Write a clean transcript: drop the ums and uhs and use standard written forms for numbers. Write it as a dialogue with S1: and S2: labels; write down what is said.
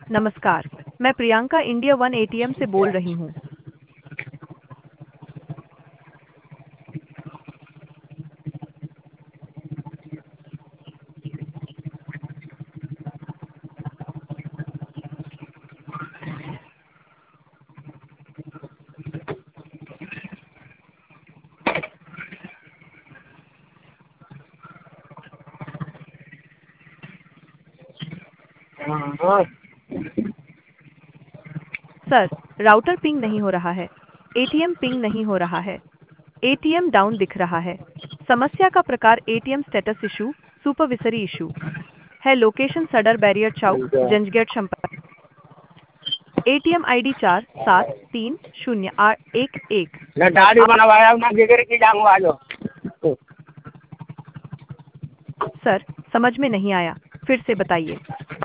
S1: नमस्कार। मैं Priyanka India one ATM से बोल रही हूँ।
S2: हाँ।
S1: सर, राउटर पिंग नहीं हो रहा है। एटीएम पिंग नहीं हो रहा है। एटीएम डाउन दिख रहा है। समस्या का प्रकार ATM status issue, supervisory issue है। लोकेशन सडर बैरियर चौक, जंजगेट संपर्क। ATM ID 47308111।
S2: ना
S1: सर,
S2: दाढ़ी बनवाया ना जिगर की जाऊँ आ जाओ।
S1: सर समझ में नहीं आया, फिर से बताइए।